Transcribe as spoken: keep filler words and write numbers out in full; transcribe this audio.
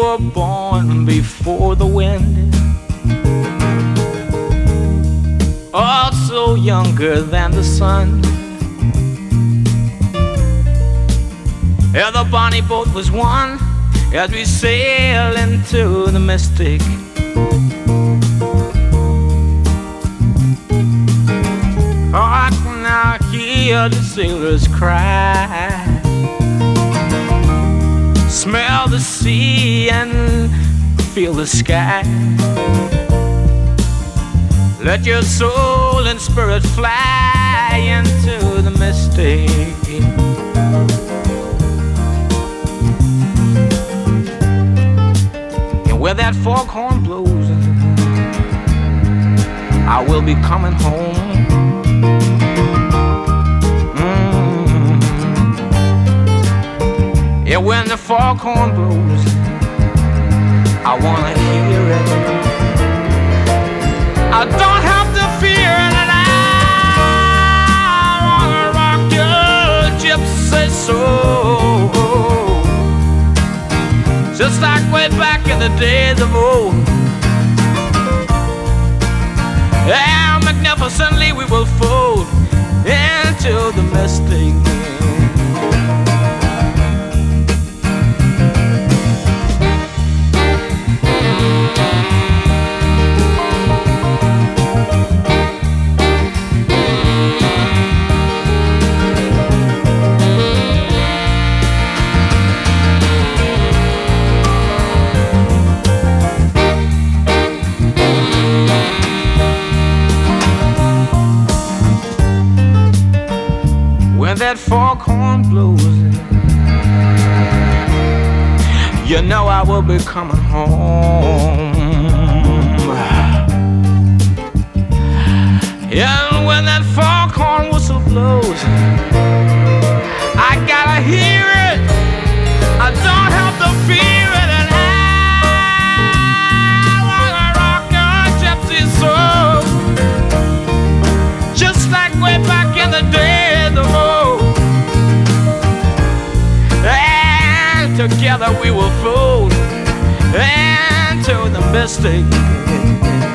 were born before the wind, also younger than the sun. Yeah, the bonnie boat was one as we sail into the mystic. Hark now, hear the sailors cry, smell the sea and feel the sky. Let your soul and spirit fly into the mystic. And where that foghorn blows, I will be coming home. Mm. Yeah, when the foghorn blows, I wanna hear it. I don't have to fear it, and I wanna rock your gypsy soul, just like way back in the days of old. And magnificently we will fold into the mystic. When that foghorn blows, you know I will be coming home. And when that foghorn whistle blows, I gotta hear it, I don't have to fear it. And I wanna rock your gypsy soul, just like way back in the days of old. Together we will float into the mystic.